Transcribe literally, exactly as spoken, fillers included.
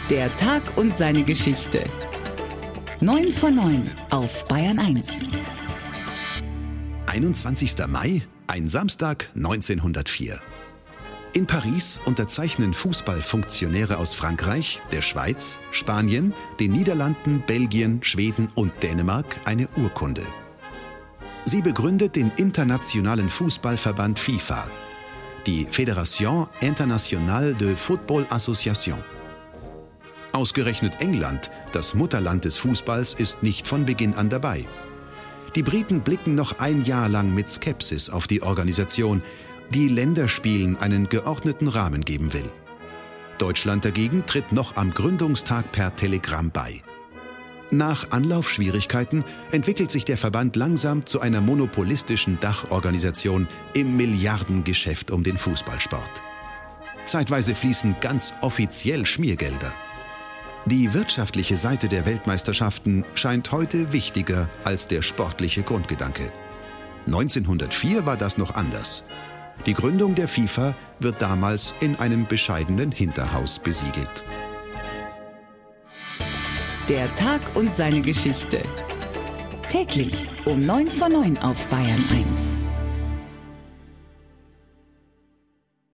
Der Tag und seine Geschichte. neun vor neun auf Bayern eins. einundzwanzigster Mai, ein Samstag neunzehnhundertvier. In Paris unterzeichnen Fußballfunktionäre aus Frankreich, der Schweiz, Spanien, den Niederlanden, Belgien, Schweden und Dänemark eine Urkunde. Sie begründet den internationalen Fußballverband FIFA, die Fédération Internationale de Football Association. Ausgerechnet England, das Mutterland des Fußballs, ist nicht von Beginn an dabei. Die Briten blicken noch ein Jahr lang mit Skepsis auf die Organisation, die Länderspielen einen geordneten Rahmen geben will. Deutschland dagegen tritt noch am Gründungstag per Telegramm bei. Nach Anlaufschwierigkeiten entwickelt sich der Verband langsam zu einer monopolistischen Dachorganisation im Milliardengeschäft um den Fußballsport. Zeitweise fließen ganz offiziell Schmiergelder. Die wirtschaftliche Seite der Weltmeisterschaften scheint heute wichtiger als der sportliche Grundgedanke. neunzehnhundertvier war das noch anders. Die Gründung der FIFA wird damals in einem bescheidenen Hinterhaus besiegelt. Der Tag und seine Geschichte. Täglich um neun vor neun auf Bayern eins.